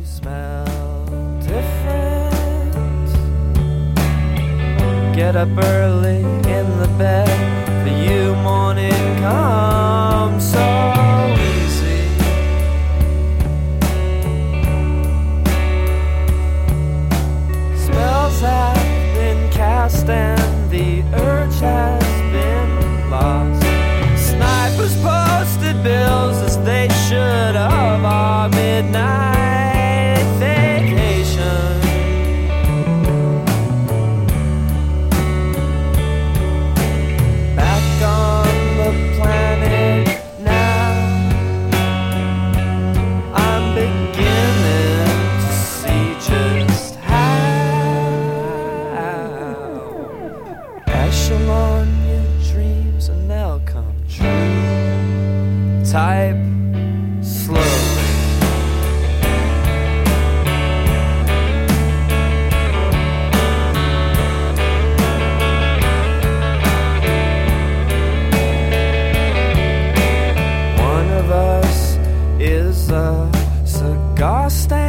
smell different. Get up early in the bed. For you morning comes so easy. Spells have been cast and the urge has been lost. Snipers posted bills as they should of our midnight vacation. Back on the planet now, I'm beginning to see just how. Echelon your dreams and they'll come true. Type slowly. One of us is a cigar stand.